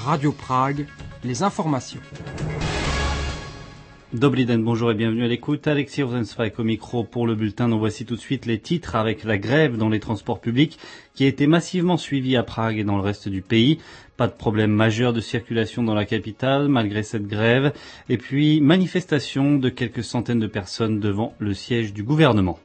Radio Prague, les informations. Dobry den, bonjour et bienvenue à l'écoute. Alexis Rosenzweig au micro pour le bulletin dont voici tout de suite les titres avec la grève dans les transports publics qui a été massivement suivie à Prague et dans le reste du pays. Pas de problème majeur de circulation dans la capitale malgré cette grève. Et puis manifestation de quelques centaines de personnes devant le siège du gouvernement.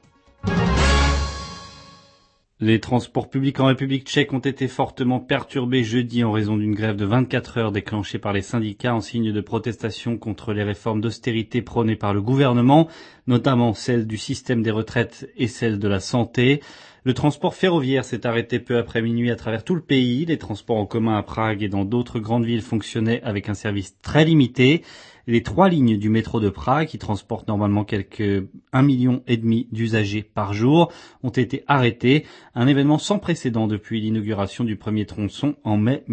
Les transports publics en République tchèque ont été fortement perturbés jeudi en raison d'une grève de 24 heures déclenchée par les syndicats en signe de protestation contre les réformes d'austérité prônées par le gouvernement, notamment celle du système des retraites et celle de la santé. Le transport ferroviaire s'est arrêté peu après minuit à travers tout le pays. Les transports en commun à Prague et dans d'autres grandes villes fonctionnaient avec un service très limité. Les 3 lignes du métro de Prague, qui transportent normalement quelques 1,5 million d'usagers par jour, ont été arrêtées. Un événement sans précédent depuis l'inauguration du premier tronçon en mai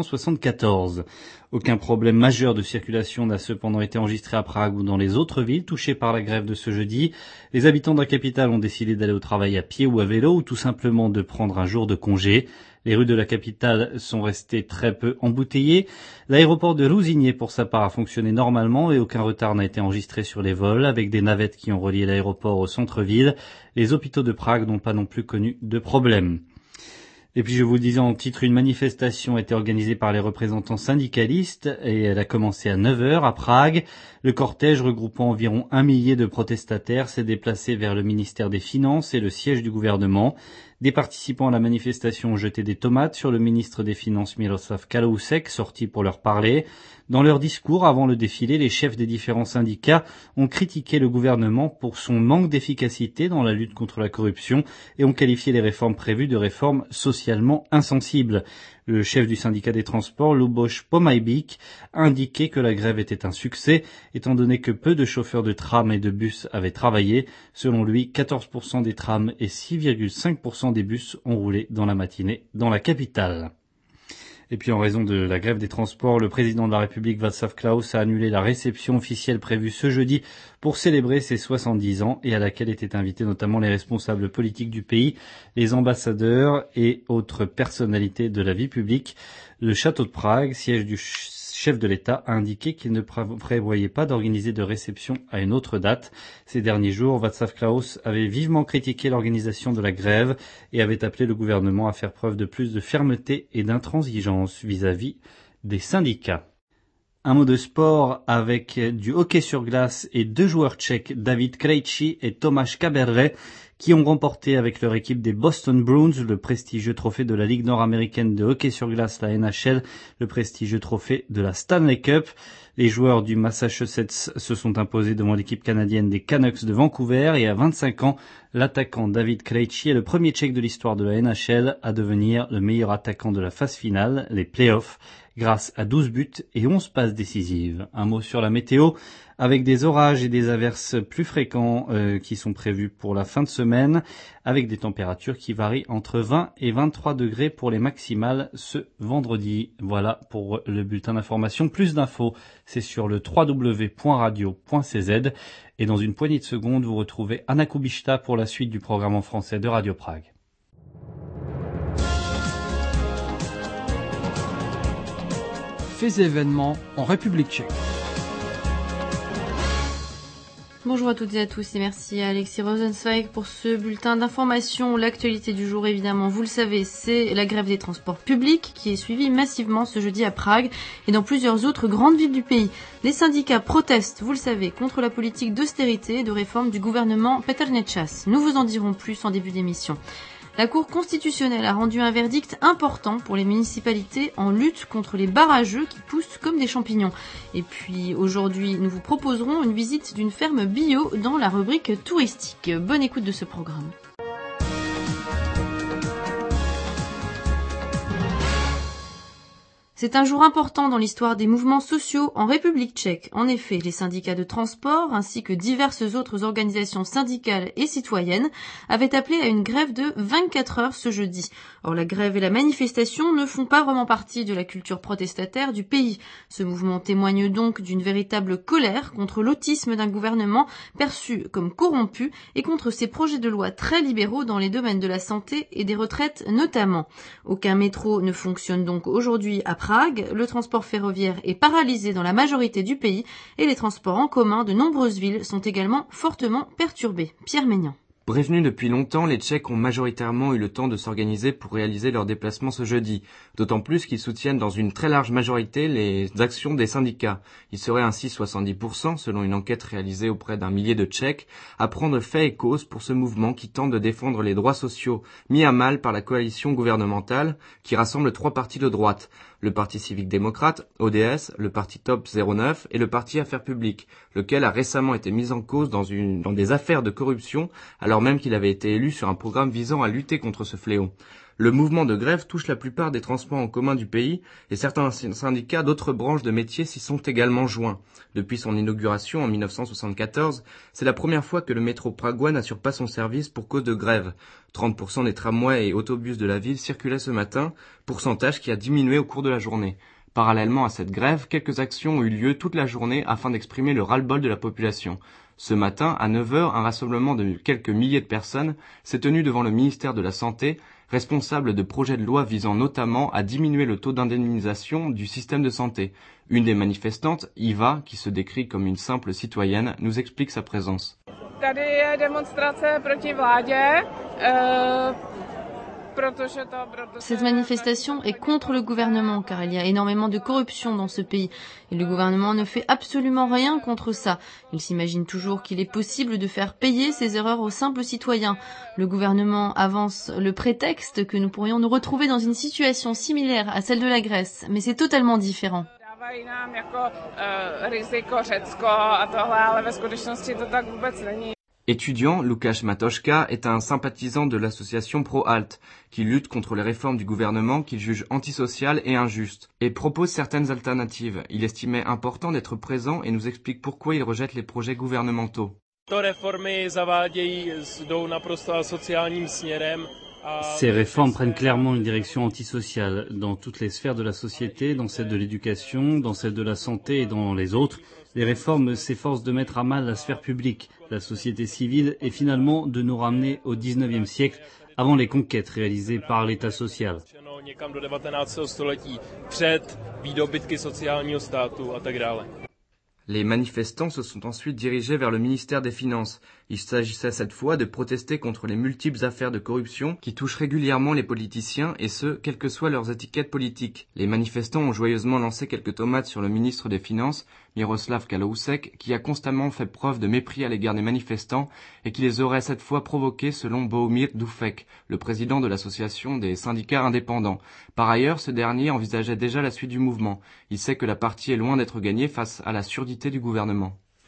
1974. Aucun problème majeur de circulation n'a cependant été enregistré à Prague ou dans les autres villes touchées par la grève de ce jeudi. Les habitants de la capitale ont décidé d'aller au travail à pied ou à vélo ou tout simplement de prendre un jour de congé. Les rues de la capitale sont restées très peu embouteillées. L'aéroport de Ruzyně, pour sa part, a fonctionné normalement et aucun retard n'a été enregistré sur les vols, avec des navettes qui ont relié l'aéroport au centre-ville. Les hôpitaux de Prague n'ont pas non plus connu de problème. Et puis je vous le disais en titre, une manifestation a été organisée par les représentants syndicalistes et elle a commencé à 9h à Prague. Le cortège regroupant environ 1 millier de protestataires s'est déplacé vers le ministère des Finances et le siège du gouvernement. Des participants à la manifestation ont jeté des tomates sur le ministre des Finances Miroslav Kalousek, sorti pour leur parler. Dans leur discours avant le défilé, les chefs des différents syndicats ont critiqué le gouvernement pour son manque d'efficacité dans la lutte contre la corruption et ont qualifié les réformes prévues de réformes socialement insensibles. Le chef du syndicat des transports, Luboš Pomajbík, a indiqué que la grève était un succès, étant donné que peu de chauffeurs de tram et de bus avaient travaillé. Selon lui, 14% des trams et 6,5% des bus ont roulé dans la matinée dans la capitale. Et puis en raison de la grève des transports, le président de la République Václav Klaus a annulé la réception officielle prévue ce jeudi pour célébrer ses 70 ans et à laquelle étaient invités notamment les responsables politiques du pays, les ambassadeurs et autres personnalités de la vie publique. Le château de Prague, siège du chef de l'État, a indiqué qu'il ne prévoyait pas d'organiser de réception à une autre date. Ces derniers jours, Václav Klaus avait vivement critiqué l'organisation de la grève et avait appelé le gouvernement à faire preuve de plus de fermeté et d'intransigeance vis-à-vis des syndicats. Un mot de sport avec du hockey sur glace et 2 joueurs tchèques, David Krejci et Tomáš Kaberle, qui ont remporté avec leur équipe des Boston Bruins le prestigieux trophée de la Ligue nord-américaine de hockey sur glace, la NHL, le prestigieux trophée de la Stanley Cup. Les joueurs du Massachusetts se sont imposés devant l'équipe canadienne des Canucks de Vancouver et à 25 ans, l'attaquant David Krejci est le premier Tchèque de l'histoire de la NHL à devenir le meilleur attaquant de la phase finale, les playoffs, grâce à 12 buts et 11 passes décisives. Un mot sur la météo, avec des orages et des averses plus fréquents qui sont prévus pour la fin de semaine, avec des températures qui varient entre 20 et 23 degrés pour les maximales ce vendredi. Voilà pour le bulletin d'information. Plus d'infos, c'est sur le www.radio.cz et dans une poignée de secondes, vous retrouvez Anna Kubishta pour la suite du programme en français de Radio Prague. Faits et événements en République tchèque. Bonjour à toutes et à tous et merci à Alexis Rosenzweig pour ce bulletin d'information. L'actualité du jour, évidemment, vous le savez, c'est la grève des transports publics qui est suivie massivement ce jeudi à Prague et dans plusieurs autres grandes villes du pays. Les syndicats protestent, vous le savez, contre la politique d'austérité et de réforme du gouvernement Petr Nečas. Nous vous en dirons plus en début d'émission. La Cour constitutionnelle a rendu un verdict important pour les municipalités en lutte contre les barrageux qui poussent comme des champignons. Et puis aujourd'hui, nous vous proposerons une visite d'une ferme bio dans la rubrique touristique. Bonne écoute de ce programme. C'est un jour important dans l'histoire des mouvements sociaux en République tchèque. En effet, les syndicats de transport ainsi que diverses autres organisations syndicales et citoyennes avaient appelé à une grève de 24 heures ce jeudi. Or, la grève et la manifestation ne font pas vraiment partie de la culture protestataire du pays. Ce mouvement témoigne donc d'une véritable colère contre l'autisme d'un gouvernement perçu comme corrompu et contre ses projets de loi très libéraux dans les domaines de la santé et des retraites notamment. Aucun métro ne fonctionne donc aujourd'hui à Prague, le transport ferroviaire est paralysé dans la majorité du pays et les transports en commun de nombreuses villes sont également fortement perturbés. Pierre Maignan. Prévenus depuis longtemps, les Tchèques ont majoritairement eu le temps de s'organiser pour réaliser leur déplacement ce jeudi, d'autant plus qu'ils soutiennent dans une très large majorité les actions des syndicats. Il serait ainsi 70%, selon une enquête réalisée auprès d'un millier de Tchèques, à prendre fait et cause pour ce mouvement qui tente de défendre les droits sociaux mis à mal par la coalition gouvernementale qui rassemble 3 partis de droite, le Parti civique démocrate, ODS, le Parti Top 09 et le Parti Affaires publiques, lequel a récemment été mis en cause dans des affaires de corruption alors même qu'il avait été élu sur un programme visant à lutter contre ce fléau. Le mouvement de grève touche la plupart des transports en commun du pays et certains syndicats d'autres branches de métiers s'y sont également joints. Depuis son inauguration en 1974, c'est la première fois que le métro pragois n'assure pas son service pour cause de grève. 30% des tramways et autobus de la ville circulaient ce matin, pourcentage qui a diminué au cours de la journée. Parallèlement à cette grève, quelques actions ont eu lieu toute la journée afin d'exprimer le ras-le-bol de la population. Ce matin, à 9h, un rassemblement de quelques milliers de personnes s'est tenu devant le ministère de la Santé, responsable de projets de loi visant notamment à diminuer le taux d'indemnisation du système de santé. Une des manifestantes, Iva, qui se décrit comme une simple citoyenne, nous explique sa présence. Cette manifestation est contre le gouvernement car il y a énormément de corruption dans ce pays et le gouvernement ne fait absolument rien contre ça. Il s'imagine toujours qu'il est possible de faire payer ses erreurs aux simples citoyens. Le gouvernement avance le prétexte que nous pourrions nous retrouver dans une situation similaire à celle de la Grèce, mais c'est totalement différent. Étudiant, Lukáš Matoška est un sympathisant de l'association Pro-Halt, qui lutte contre les réformes du gouvernement qu'il juge antisociales et injustes, et propose certaines alternatives. Il estimait important d'être présent et nous explique pourquoi il rejette les projets gouvernementaux. Ces réformes prennent clairement une direction antisociale dans toutes les sphères de la société, dans celle de l'éducation, dans celle de la santé et dans les autres. Les réformes s'efforcent de mettre à mal la sphère publique, la société civile et finalement de nous ramener au XIXe siècle avant les conquêtes réalisées par l'État social. Les manifestants se sont ensuite dirigés vers le ministère des Finances. Il s'agissait cette fois de protester contre les multiples affaires de corruption qui touchent régulièrement les politiciens et ce, quelles que soient leurs étiquettes politiques. Les manifestants ont joyeusement lancé quelques tomates sur le ministre des Finances, Miroslav Kalousek, qui a constamment fait preuve de mépris à l'égard des manifestants et qui les aurait cette fois provoqués selon Bohumir Dufek, le président de l'association des syndicats indépendants. Par ailleurs, ce dernier envisageait déjà la suite du mouvement. Il sait que la partie est loin d'être gagnée face à la surdité du gouvernement.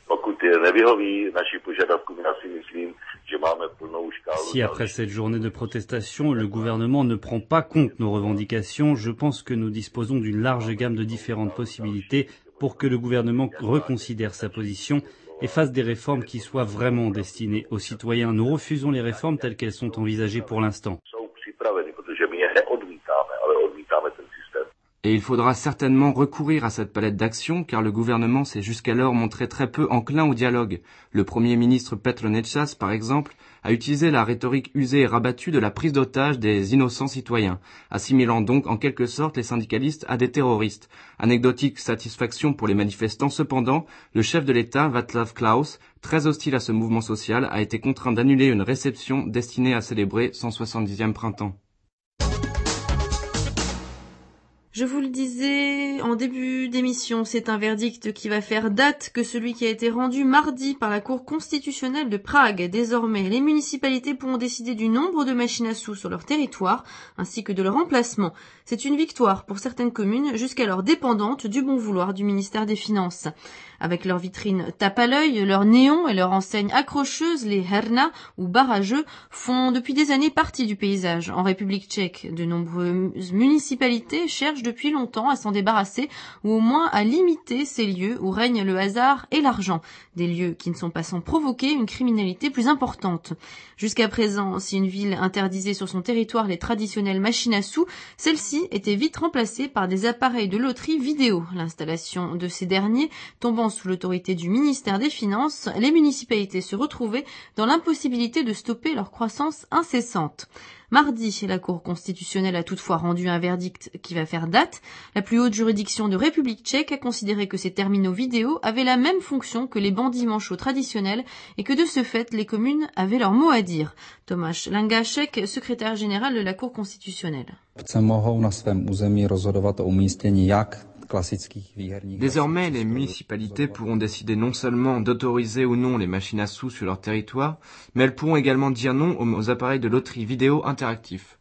Si après cette journée de protestation, le gouvernement ne prend pas compte nos revendications, je pense que nous disposons d'une large gamme de différentes possibilités pour que le gouvernement reconsidère sa position et fasse des réformes qui soient vraiment destinées aux citoyens. Nous refusons les réformes telles qu'elles sont envisagées pour l'instant. Et il faudra certainement recourir à cette palette d'actions car le gouvernement s'est jusqu'alors montré très peu enclin au dialogue. Le Premier ministre Petr Nečas, par exemple, a utilisé la rhétorique usée et rabattue de la prise d'otage des innocents citoyens, assimilant donc en quelque sorte les syndicalistes à des terroristes. Anecdotique satisfaction pour les manifestants cependant, le chef de l'État, Václav Klaus, très hostile à ce mouvement social, a été contraint d'annuler une réception destinée à célébrer son 70e printemps. Je vous le disais en début d'émission, c'est un verdict qui va faire date que celui qui a été rendu mardi par la Cour constitutionnelle de Prague. Désormais, les municipalités pourront décider du nombre de machines à sous sur leur territoire, ainsi que de leur emplacement. C'est une victoire pour certaines communes, jusqu'alors dépendantes du bon vouloir du ministère des Finances. Avec leurs vitrines tape à l'œil, leurs néons et leurs enseignes accrocheuses, les herna ou barrageux font depuis des années partie du paysage. En République tchèque, de nombreuses municipalités cherchent depuis longtemps à s'en débarrasser ou au moins à limiter ces lieux où règne le hasard et l'argent. Des lieux qui ne sont pas sans provoquer une criminalité plus importante. Jusqu'à présent, si une ville interdisait sur son territoire les traditionnelles machines à sous, celles-ci étaient vite remplacées par des appareils de loterie vidéo. L'installation de ces derniers tombant sous l'autorité du ministère des Finances, les municipalités se retrouvaient dans l'impossibilité de stopper leur croissance incessante. Mardi, la Cour constitutionnelle a toutefois rendu un verdict qui va faire date. La plus haute juridiction de République tchèque a considéré que ces terminaux vidéo avaient la même fonction que les bandits manchots traditionnels et que de ce fait, les communes avaient leur mot à dire. Tomáš Langášek, secrétaire général de la Cour constitutionnelle. Désormais, les municipalités pourront décider non seulement d'autoriser ou non les machines à sous sur leur territoire, mais elles pourront également dire non aux appareils de loterie vidéo interactifs.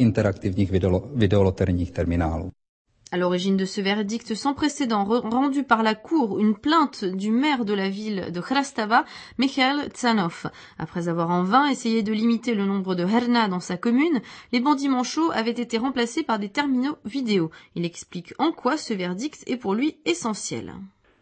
À l'origine de ce verdict sans précédent rendu par la Cour, une plainte du maire de la ville de Chrastava, Michael Tsanov. Après avoir en vain essayé de limiter le nombre de herna dans sa commune, les bandits manchots avaient été remplacés par des terminaux vidéo. Il explique en quoi ce verdict est pour lui essentiel.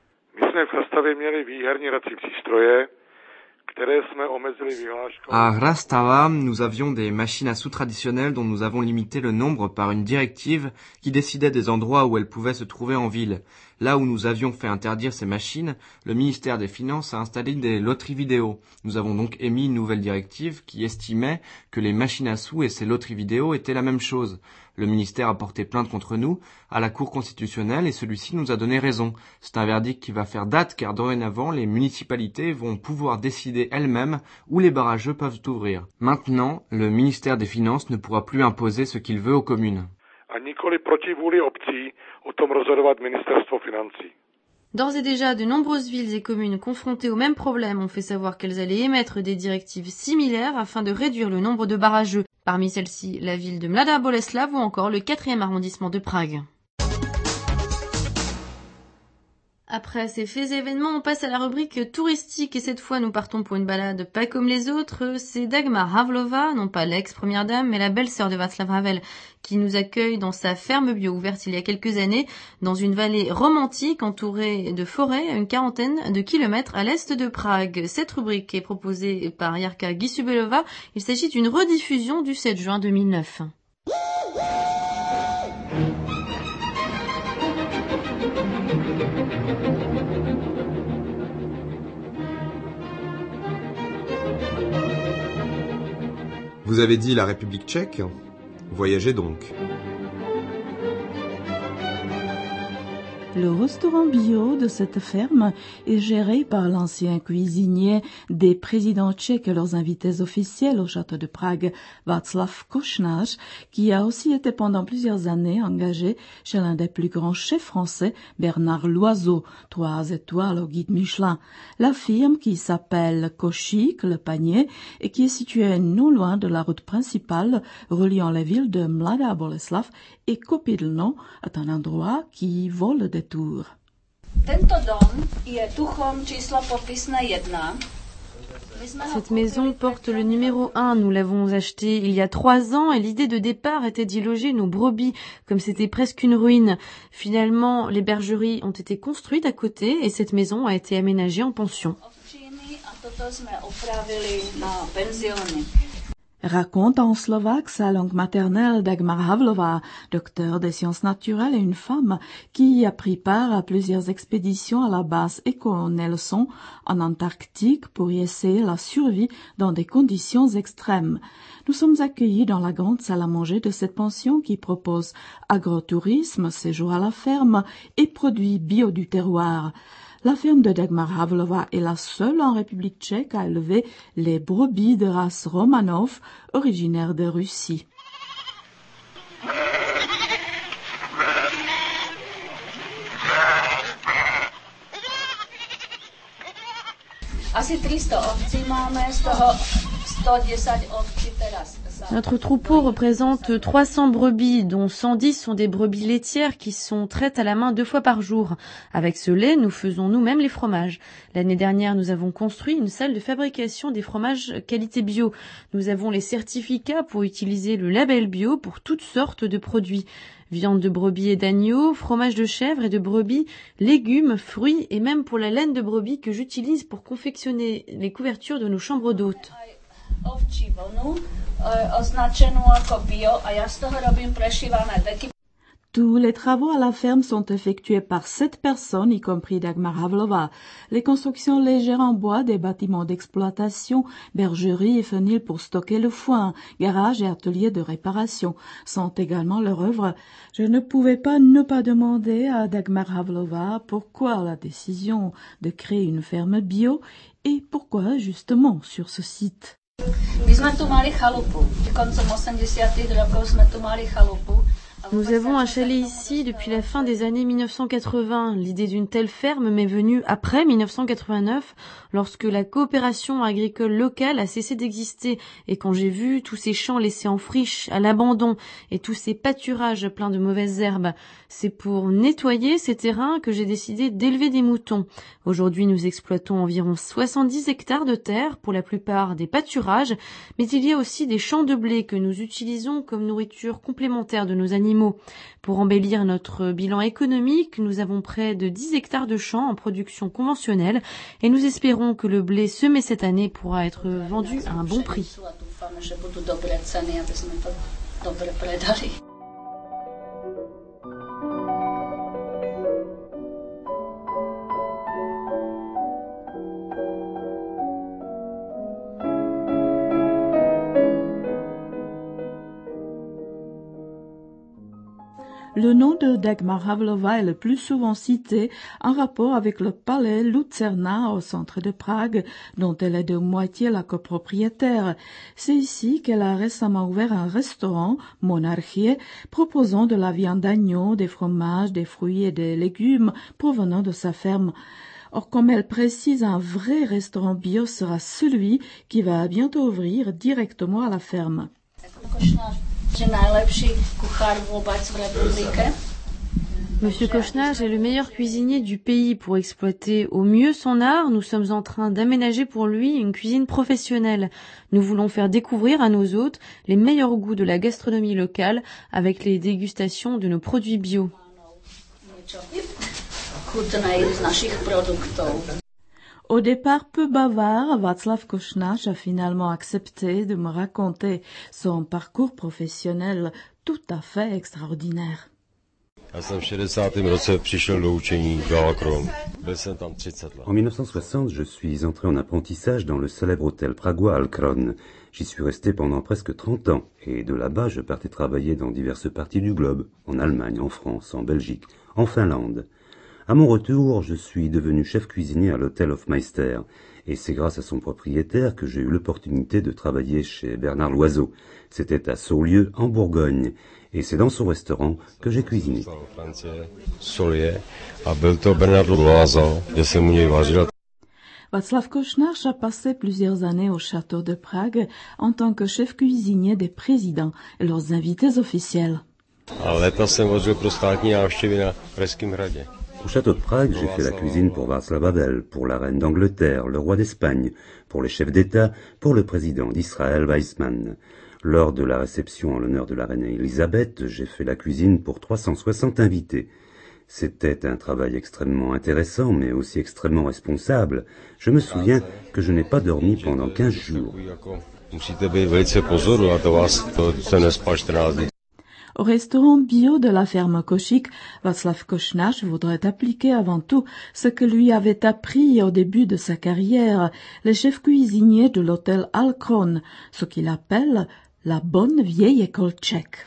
À Chrastava, nous avions des machines à sous traditionnelles dont nous avons limité le nombre par une directive qui décidait des endroits où elles pouvaient se trouver en ville. Là où nous avions fait interdire ces machines, le ministère des Finances a installé des loteries vidéo. Nous avons donc émis une nouvelle directive qui estimait que les machines à sous et ces loteries vidéo étaient la même chose. Le ministère a porté plainte contre nous à la Cour constitutionnelle et celui-ci nous a donné raison. C'est un verdict qui va faire date car dorénavant, les municipalités vont pouvoir décider elles-mêmes où les barrageux peuvent ouvrir. Maintenant, le ministère des Finances ne pourra plus imposer ce qu'il veut aux communes. D'ores et déjà, de nombreuses villes et communes confrontées au même problème ont fait savoir qu'elles allaient émettre des directives similaires afin de réduire le nombre de barrageux. Parmi celles-ci, la ville de Mladá Boleslav ou encore le 4e arrondissement de Prague. Après ces faits et événements, on passe à la rubrique touristique et cette fois nous partons pour une balade pas comme les autres. C'est Dagmar Havlova, non pas l'ex-première dame, mais la belle-sœur de Václav Havel, qui nous accueille dans sa ferme bio ouverte il y a quelques années, dans une vallée romantique entourée de forêts à une quarantaine de kilomètres à l'est de Prague. Cette rubrique est proposée par Jarka Gisubelova. Il s'agit d'une rediffusion du 7 juin 2009. Vous avez dit la République tchèque ? Voyagez donc. Le restaurant bio de cette ferme est géré par l'ancien cuisinier des présidents tchèques et leurs invités officiels au château de Prague, Václav Košnář, qui a aussi été pendant plusieurs années engagé chez l'un des plus grands chefs français, Bernard Loiseau, 3 étoiles au guide Michelin. La firme, qui s'appelle Košík, le panier, et qui est située non loin de la route principale reliant les villes de Mladá Boleslav et Kopidlno, est un endroit qui vaut le détour. Tento dom je tuchom číslo popisné 1. Cette maison porte le numéro 1. Nous l'avons achetée il y a 3 ans et l'idée de départ était d'y loger nos brebis, comme c'était presque une ruine. Finalement, les bergeries ont été construites à côté et cette maison a été aménagée en pension. Raconte en slovaque sa langue maternelle Dagmar Havlova, docteur des sciences naturelles et une femme qui a pris part à plusieurs expéditions à la base Eco-Nelson en Antarctique pour y essayer la survie dans des conditions extrêmes. Nous sommes accueillis dans la grande salle à manger de cette pension qui propose agrotourisme, séjour à la ferme et produits bio du terroir. La ferme de Dagmar Havlova est la seule en République tchèque à élever les brebis de race Romanov, originaires de Russie. Asi 300 ovcí máme, z toho 110 ovcí teraz. Notre troupeau représente 300 brebis, dont 110 sont des brebis laitières qui sont traites à la main 2 fois par jour. Avec ce lait, nous faisons nous-mêmes les fromages. L'année dernière, nous avons construit une salle de fabrication des fromages qualité bio. Nous avons les certificats pour utiliser le label bio pour toutes sortes de produits. Viande de brebis et d'agneau, fromage de chèvre et de brebis, légumes, fruits et même pour la laine de brebis que j'utilise pour confectionner les couvertures de nos chambres d'hôtes. Ovčí vlnu, označenou jako bio a já z toho robím prešívané deky. Tous les travaux à la ferme sont effectués par 7 personnes, y compris Dagmar Havlova. Les constructions légères en bois, des bâtiments d'exploitation, bergeries et fenils pour stocker le foin, garages et ateliers de réparation sont également leur œuvre. Je ne pouvais pas ne pas demander à Dagmar Havlova pourquoi la décision de créer une ferme bio et pourquoi justement sur ce site. My sme tu mali chalupu. Koncom 80. rokov sme tu mali chalupu. Nous avons un chalet ici depuis la fin des années 1980. L'idée d'une telle ferme m'est venue après 1989, lorsque la coopération agricole locale a cessé d'exister et quand j'ai vu tous ces champs laissés en friche, à l'abandon et tous ces pâturages pleins de mauvaises herbes. C'est pour nettoyer ces terrains que j'ai décidé d'élever des moutons. Aujourd'hui, nous exploitons environ 70 hectares de terre, pour la plupart des pâturages, mais il y a aussi des champs de blé que nous utilisons comme nourriture complémentaire de nos animaux. Pour embellir notre bilan économique, nous avons près de 10 hectares de champs en production conventionnelle et nous espérons que le blé semé cette année pourra être vendu à un bon prix. Le nom de Dagmar Havlova est le plus souvent cité en rapport avec le palais Lucerna au centre de Prague, dont elle est de moitié la copropriétaire. C'est ici qu'elle a récemment ouvert un restaurant, Monarchie, proposant de la viande d'agneau, des fromages, des fruits et des légumes provenant de sa ferme. Or, comme elle précise, un vrai restaurant bio sera celui qui va bientôt ouvrir directement à la ferme. Monsieur Kochnage est le meilleur cuisinier du pays. Pour exploiter au mieux son art, nous sommes en train d'aménager pour lui une cuisine professionnelle. Nous voulons faire découvrir à nos hôtes les meilleurs goûts de la gastronomie locale avec les dégustations de nos produits bio. Au départ peu bavard, Václav Košnář a finalement accepté de me raconter son parcours professionnel tout à fait extraordinaire. En 1960, je suis entré en apprentissage dans le célèbre hôtel pragois Alkron. J'y suis resté pendant presque 30 ans et de là-bas je partais travailler dans diverses parties du globe, en Allemagne, en France, en Belgique, en Finlande. À mon retour, je suis devenu chef cuisinier à l'hôtel Hofmeister, et c'est grâce à son propriétaire que j'ai eu l'opportunité de travailler chez Bernard Loiseau. C'était à Saulieu, en Bourgogne, et c'est dans son restaurant que j'ai cuisiné. Václav Košnář a passé plusieurs années au château de Prague en tant que chef cuisinier des présidents et leurs invités officiels. Au château de Prague, j'ai fait la cuisine pour Václav Havel, pour la reine d'Angleterre, le roi d'Espagne, pour les chefs d'État, pour le président d'Israël, Weizmann. Lors de la réception en l'honneur de la reine Elisabeth, j'ai fait la cuisine pour 360 invités. C'était un travail extrêmement intéressant, mais aussi extrêmement responsable. Je me souviens que je n'ai pas dormi pendant 15 jours. Au restaurant bio de la ferme Košík, Václav Košnář voudrait appliquer avant tout ce que lui avait appris au début de sa carrière, le chef cuisinier de l'hôtel Alkron, ce qu'il appelle la bonne vieille école tchèque.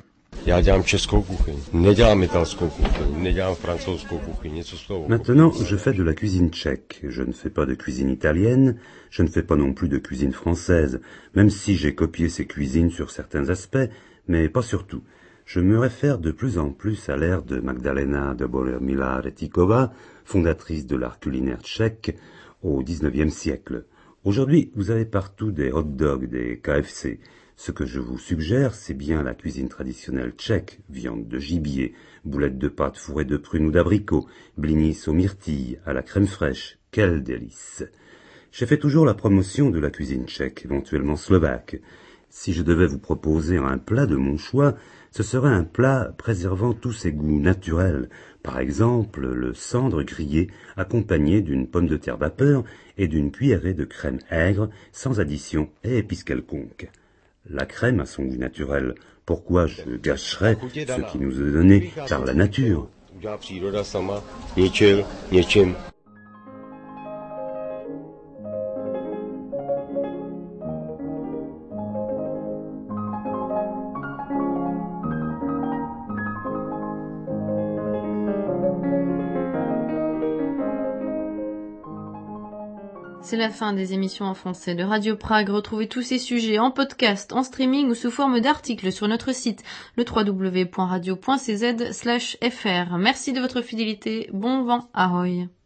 Maintenant, je fais de la cuisine tchèque. Je ne fais pas de cuisine italienne, je ne fais pas non plus de cuisine française, même si j'ai copié ces cuisines sur certains aspects, mais pas sur tout. Je me réfère de plus en plus à l'ère de Magdalena Dobromila-Retikova, fondatrice de l'art culinaire tchèque au XIXe siècle. Aujourd'hui, vous avez partout des hot dogs, des KFC. Ce que je vous suggère, c'est bien la cuisine traditionnelle tchèque, viande de gibier, boulettes de pâte fourrées de prunes ou d'abricots, blinis aux myrtilles, à la crème fraîche. Quel délice! J'ai fait toujours la promotion de la cuisine tchèque, éventuellement slovaque. Si je devais vous proposer un plat de mon choix, ce serait un plat préservant tous ses goûts naturels. Par exemple, le cendre grillé accompagné d'une pomme de terre vapeur et d'une cuillerée de crème aigre sans addition et épice quelconque. La crème a son goût naturel. Pourquoi je gâcherais ce qui nous est donné par la nature? C'est la fin des émissions en français de Radio Prague. Retrouvez tous ces sujets en podcast, en streaming ou sous forme d'articles sur notre site, le www.radio.cz/fr. Merci de votre fidélité. Bon vent, ahoy.